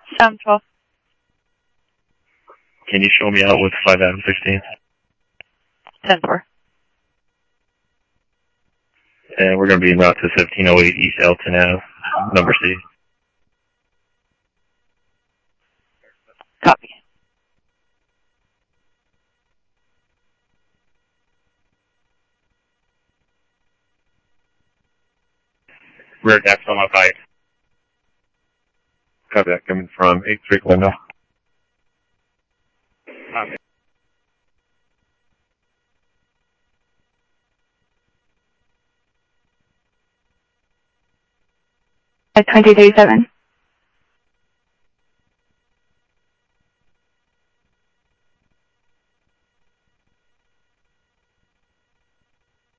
712. Can you show me out with 5 Adam 16? 10-4. And we're going to be en route to 1708 East Elton Ave, number C. Copy. Rear deck's on my bike. Copy that, coming from 8-3 window. Copy. 2037.